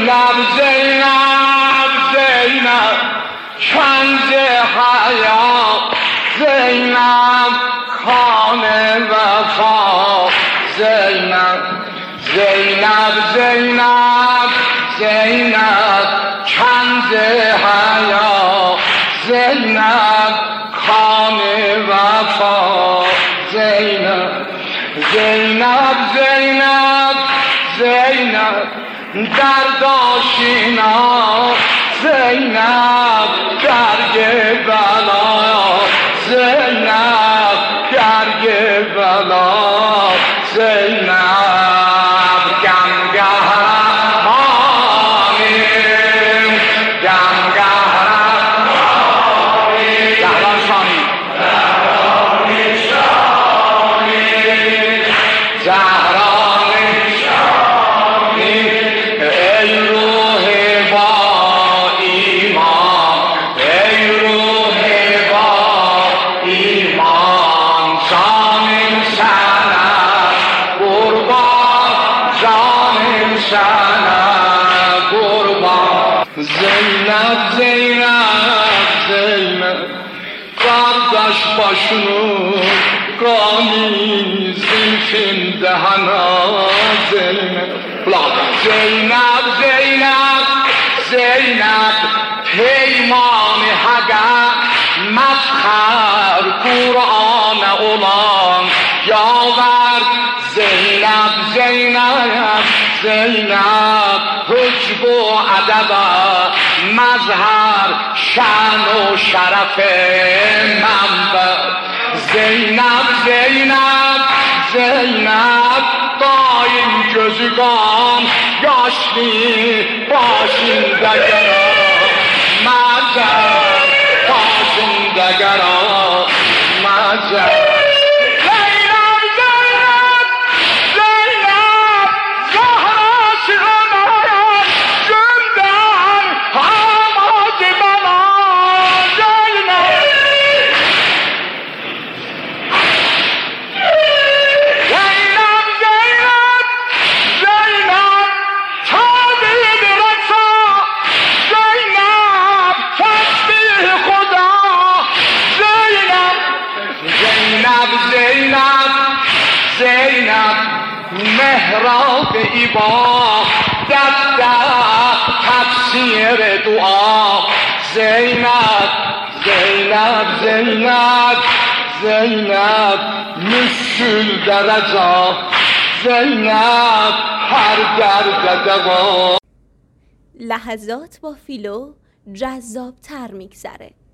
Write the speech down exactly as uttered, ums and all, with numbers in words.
زینب زینب زینب کنز حیا زینب خان وفا زینب زینب زینب زینب کنز حیا زینب خان وفا زینب زینب زینب زینب درد آشینا زینب درگ بلا زینب درگ بلا زینب گمگهرمانی گمگهرمانی زهران شانی زهران شانی ای روح با ایمان ای روح با ایمان جانم سند قربان جانم سند قربان زینب زینب زینب برداشت باشونو قانی زلفین دهنا زینب زینب زینب زینب پیمان حقا مفخر قرآن اولان یاورد زینب زینب زینب حجب و ادب مظهر شان و شرف منبع زینب زینب زینب دایم gözügan yaşlı başında gara mazer başında gara mazer زینب محراب عبادت در تفسیر دعا زینب زینب زینب زینب مشکل درجا زینب هر درد دوا. لحظات با فیلو جذاب تر میگذره.